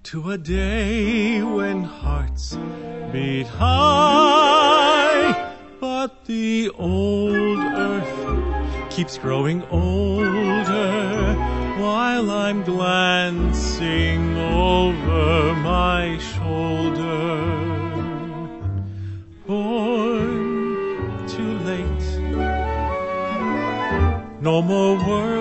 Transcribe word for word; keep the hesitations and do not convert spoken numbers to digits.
to a day when hearts beat high, but the old earth keeps growing older while I'm glancing over my shoulder. Born too late, no more words